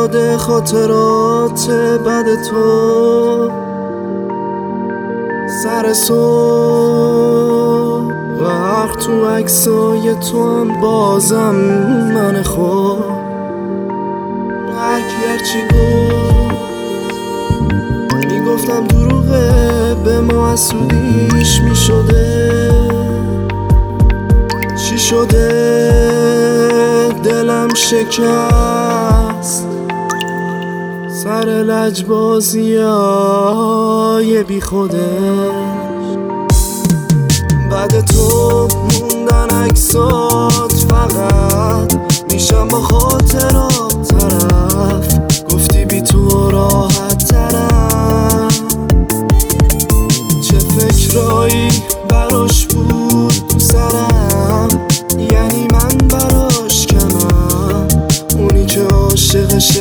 یاد خاطرات بد تو سر صبح غرق تو عکسای تو هم بازم من خود هرچی گفت میگفتم دروغه به ما حسودیش میشده چی شده دلم شکست سر لجبازیای بی خودش بعد تو موندن عکسات فقط میشم با خاطرات طرف گفتی بی تو راحت ترم چه فکرایی براش بود تو سرم یعنی من براش کمم اونی که عاشقشه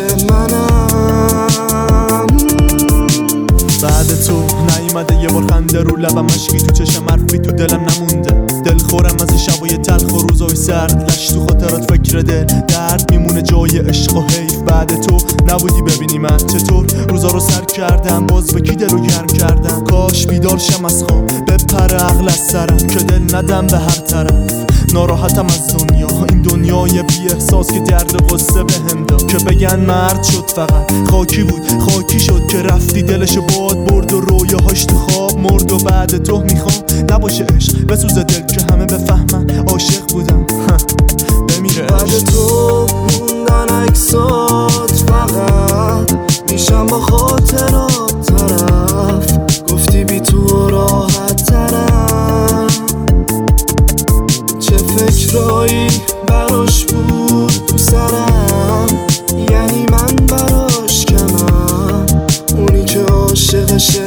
منم بعد تو نیومده یه بار خنده رو لبم مشکی تو چشم حرفی تو دلم نمونده دل خورم از شبای تلخ و روزای سرد لش تو خاطرات فکر دل درد میمونه جای عشق و حیف بعد تو نبودی ببینی من چطور روزا رو سر کردم باز به کی دل رو گرم کردم کاش بیدار شم از خواب بپره عقل از سرم که دل ندم به هر طرف ناراحتم از دنیا این دنیای بی احساس که درد قصه بهم داد که بگن مرد شد فقط خاکی بود خاکی شد که رفتی دلشو باد برد و رویاهاش تو خواب مرد و بعد تو میخوام نباشه عشق بسوزه دل که همه بفهمن عاشق بودم بمیره بعد تو موندن عکسات فقط میشم با خاطرات طرف گفتی بی تو راحت ترم چه فکرایی براش بود تو سرم یعنی من براش کمم اونی که عاشقشه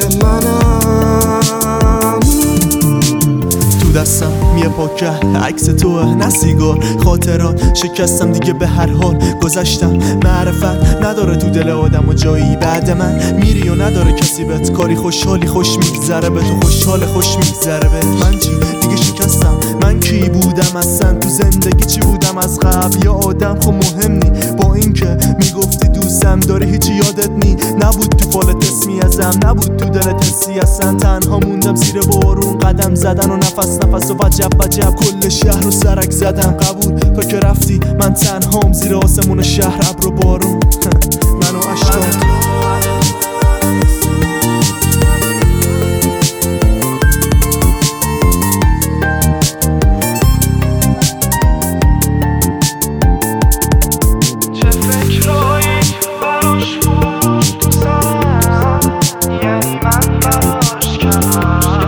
منم تو دستم میه پاکه عکس توه نه سیگار خاطرات شکستم دیگه به هر حال گذشتم معرفت نداره تو دل آدم و جایی بعد من میری و نداره کسی بهت کاری خوشحالی خوش میگذره به تو خوشحال خوش میگذره به من چی دیگه شکستم من کی بودم اصلا تو زندگی چی بودم از قبل یا آدم خب مهم نی با اینکه میگفتی دوستم داری هیچی یادت نی نبود تو فالت اسمی ازم نبود تو دلت حسی اصلا تنها موندم زیر بارون قدم زدن و نفس و وجب کل شهر رو سرک زدم قبول تو که رفتی من تنهام زیر آسمون شهر ابر و بارون منو اشکام یعنی من براش کمم